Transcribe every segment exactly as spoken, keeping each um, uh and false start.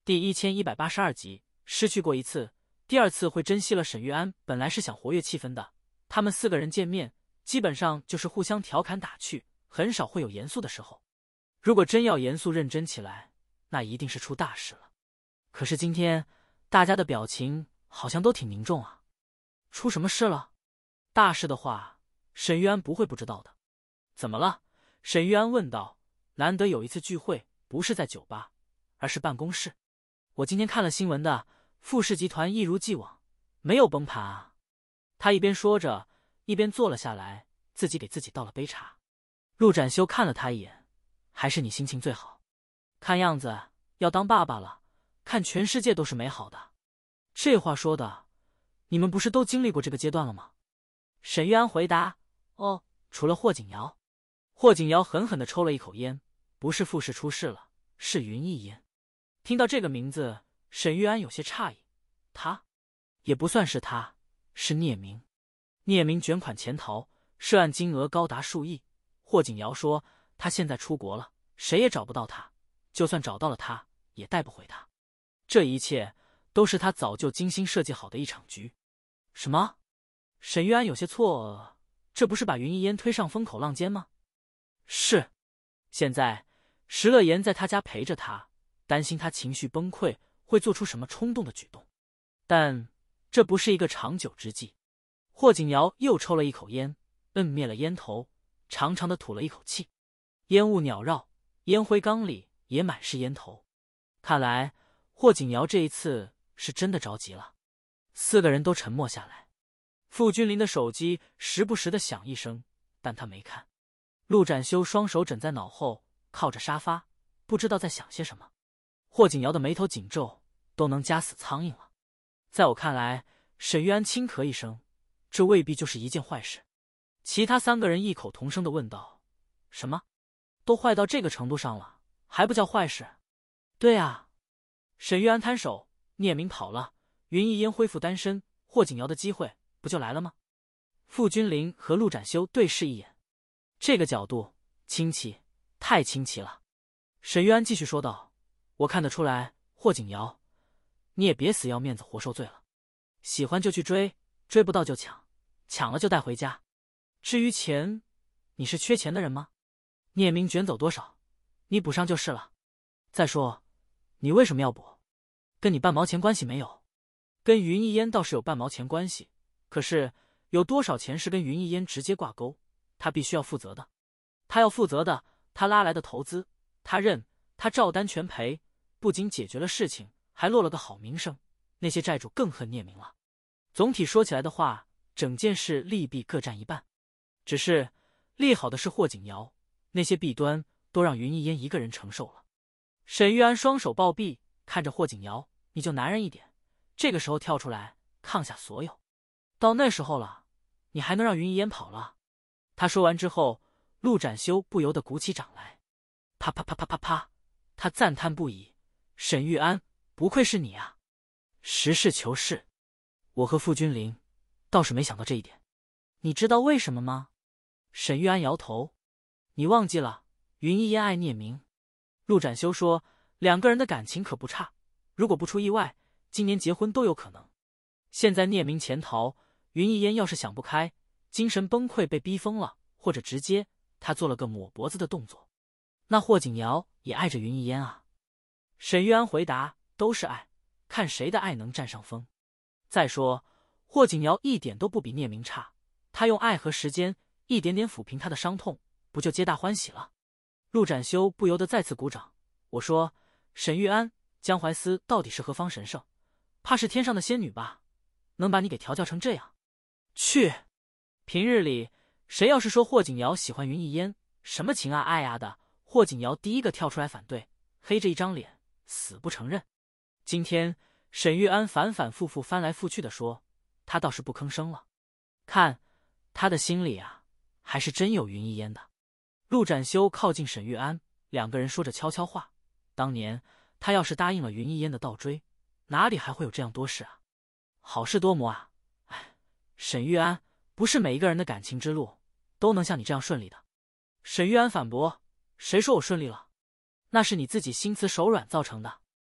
第一千一百八十二集，失去过一次，第二次会珍惜了。沈玉安本来是想活跃气氛的，他们四个人见面，基本上就是互相调侃打趣，很少会有严肃的时候。如果真要严肃认真起来，那一定是出大事了。可是今天大家的表情好像都挺凝重啊，出什么事了？大事的话，沈玉安不会不知道的。怎么了？沈玉安问道。难得有一次聚会，不是在酒吧，而是办公室。我今天看了新闻的，富氏集团一如既往，没有崩盘啊。他一边说着，一边坐了下来，自己给自己倒了杯茶。陆展修看了他一眼，还是你心情最好，看样子要当爸爸了，看全世界都是美好的。这话说的，你们不是都经历过这个阶段了吗？沈玉安回答：哦，除了霍景瑶。霍景瑶狠狠地抽了一口烟，不是富氏出事了，是云逸烟。听到这个名字，沈玉安有些诧异。他？也不算是他，是聂明。聂明卷款潜逃，涉案金额高达数亿。霍景瑶说他现在出国了，谁也找不到他，就算找到了他，也带不回他。这一切都是他早就精心设计好的一场局。什么？沈玉安有些错愕，这不是把云逸烟推上风口浪尖吗？是。现在石乐言在他家陪着他，担心他情绪崩溃会做出什么冲动的举动，但这不是一个长久之计。霍景瑶又抽了一口烟，摁灭了烟头，长长的吐了一口气，烟雾缭绕，烟灰缸里也满是烟头。看来霍景瑶这一次是真的着急了。四个人都沉默下来。傅君临的手机时不时的响一声，但他没看。陆展修双手枕在脑后，靠着沙发，不知道在想些什么。霍景瑶的眉头紧皱，都能夹死苍蝇了。在我看来，沈玉安轻咳一声，这未必就是一件坏事。其他三个人异口同声地问道：什么？都坏到这个程度上了，还不叫坏事？对啊。沈玉安摊手，聂明跑了，云逸烟恢复单身，霍景瑶的机会不就来了吗？傅君临和陆展修对视一眼，这个角度清奇，太清奇了。沈玉安继续说道：我看得出来，霍景瑶，你也别死要面子活受罪了，喜欢就去追，追不到就抢，抢了就带回家。至于钱，你是缺钱的人吗？聂明卷走多少，你补上就是了。再说，你为什么要补？跟你半毛钱关系没有。跟云逸烟倒是有半毛钱关系，可是有多少钱是跟云逸烟直接挂钩，他必须要负责的。他要负责的，他拉来的投资，他认，他照单全赔，不仅解决了事情，还落了个好名声，那些债主更恨聂明了。总体说起来的话，整件事利弊各占一半。只是利好的是霍景瑶，那些弊端都让云逸烟一个人承受了。沈玉安双手抱臂，看着霍景瑶，你就男人一点，这个时候跳出来抗下所有，到那时候了，你还能让云逸烟跑了？他说完之后，陆展修不由得鼓起掌来，啪啪啪啪啪啪，他赞叹不已：沈玉安，不愧是你啊！实事求是，我和傅君临倒是没想到这一点。你知道为什么吗？沈玉安摇头，你忘记了，云逸烟爱聂明。陆展修说，两个人的感情可不差，如果不出意外，今年结婚都有可能。现在聂明潜逃，云逸烟要是想不开，精神崩溃被逼疯了，或者直接他做了个抹脖子的动作，那霍景瑶也爱着云逸烟啊。沈玉安回答，都是爱，看谁的爱能占上风。再说霍景瑶一点都不比聂明差，他用爱和时间一点点抚平他的伤痛，不就皆大欢喜了？陆展修不由得再次鼓掌。我说，沈玉安，江淮丝到底是何方神圣？怕是天上的仙女吧？能把你给调教成这样？去！平日里谁要是说霍景瑶喜欢云逸烟，什么情啊爱啊的，霍景瑶第一个跳出来反对，黑着一张脸死不承认。今天沈玉安反反复复翻来覆去的说，他倒是不吭声了，看他的心里啊，还是真有云逸烟的。陆展修靠近沈玉安，两个人说着悄悄话。当年他要是答应了云逸烟的倒追，哪里还会有这样多事啊？好事多磨啊！哎，沈玉安，不是每一个人的感情之路都能像你这样顺利的。沈玉安反驳，谁说我顺利了？那是你自己心慈手软造成的。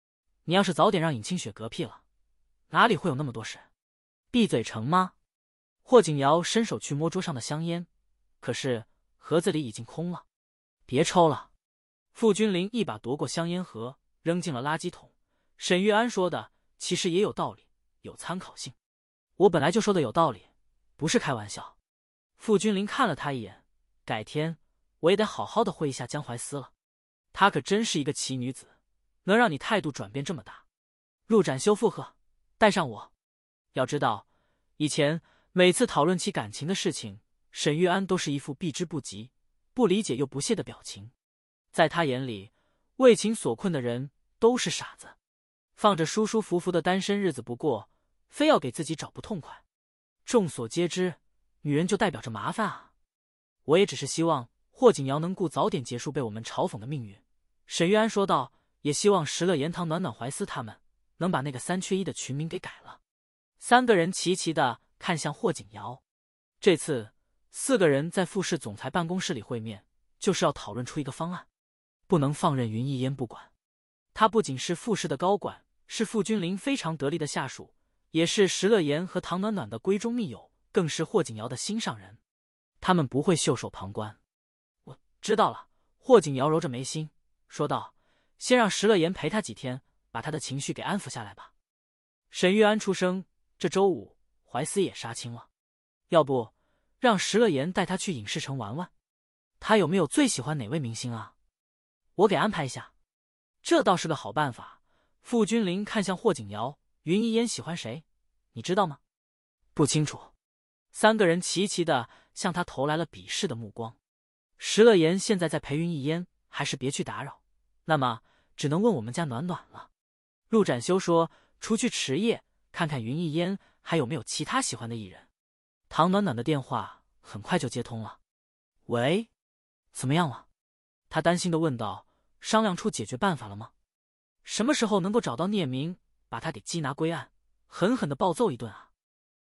你要是早点让尹清雪嗝屁了，哪里会有那么多事？闭嘴成吗？霍景瑶伸手去摸桌上的香烟，可是盒子里已经空了。别抽了。傅君临一把夺过香烟盒，扔进了垃圾桶。沈玉安说的其实也有道理，有参考性。我本来就说的有道理，不是开玩笑。傅君临看了他一眼，改天我也得好好的会一下江淮丝了。她可真是一个奇女子，能让你态度转变这么大。陆展修附和，带上我。要知道，以前每次讨论起感情的事情，沈玉安都是一副避之不及、不理解又不屑的表情。在他眼里，为情所困的人都是傻子，放着舒舒服服的单身日子不过，非要给自己找不痛快。众所皆知，女人就代表着麻烦啊。我也只是希望霍景瑶能顾早点结束被我们嘲讽的命运。沈玉安说道，也希望石乐言、唐暖暖、怀思他们能把那个三缺一的群名给改了。三个人齐齐的看向霍景瑶。这次四个人在傅氏总裁办公室里会面，就是要讨论出一个方案，不能放任云一烟不管。他不仅是傅氏的高管，是傅君临非常得力的下属，也是石乐言和唐暖暖的闺中密友，更是霍景瑶的心上人。他们不会袖手旁观。我知道了。霍景瑶揉着眉心说道，先让石乐言陪他几天，把他的情绪给安抚下来吧。沈玉安出声，这周五怀思也杀青了，要不让石乐言带他去影视城玩玩？他有没有最喜欢哪位明星啊？我给安排一下。这倒是个好办法。傅君临看向霍景瑶，云一烟喜欢谁？你知道吗？不清楚。三个人齐齐的向他投来了鄙视的目光。石乐言现在在陪云一烟，还是别去打扰，那么只能问我们家暖暖了。陆展修说，除去迟夜，看看云一烟还有没有其他喜欢的艺人。唐暖暖的电话很快就接通了。喂，怎么样了？他担心的问道，商量出解决办法了吗？什么时候能够找到聂明，把他给缉拿归案，狠狠的暴揍一顿啊？